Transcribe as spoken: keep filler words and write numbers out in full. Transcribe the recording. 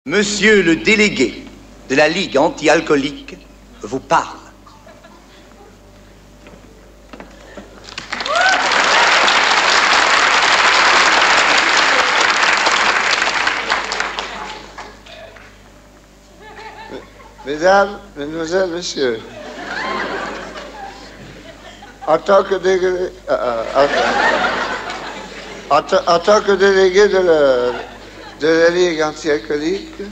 Monsieur le délégué de la Ligue anti-alcoolique vous parle. Mesdames, Mesdemoiselles, Messieurs, en tant que délégué, euh, en, en, en tant que délégué de la, de la Ligue anti-alcoolique,